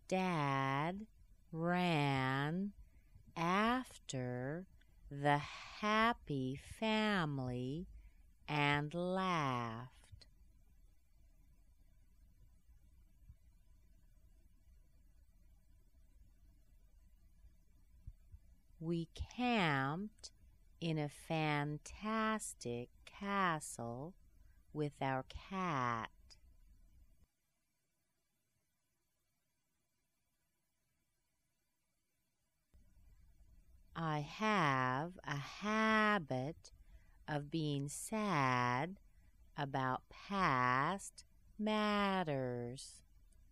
Dad ran after the happy family and laughed. We camped in a fantastic castle with our cat. I have a habit of being sad about past matters.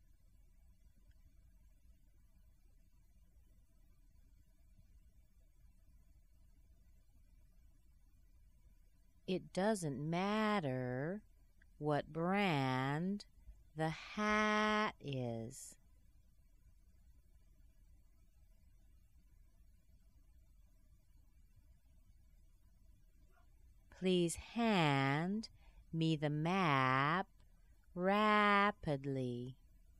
It doesn't matter what brand the hat is. Please hand me the map rapidly.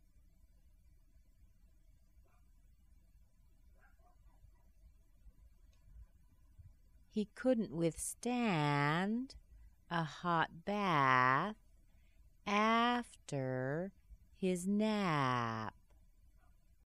He couldn't withstand a hot bath after his nap.